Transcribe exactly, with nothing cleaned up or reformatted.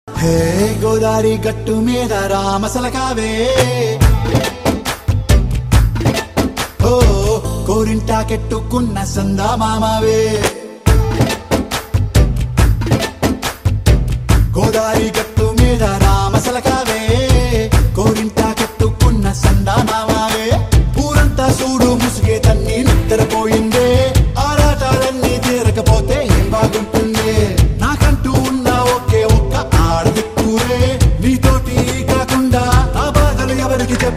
హే గోదారి గట్టు మీద రామసలకావే ఓ కోరింటాకెట్టుకున్న సందా మామావే గోదారి గట్టు మీద రామసలకావే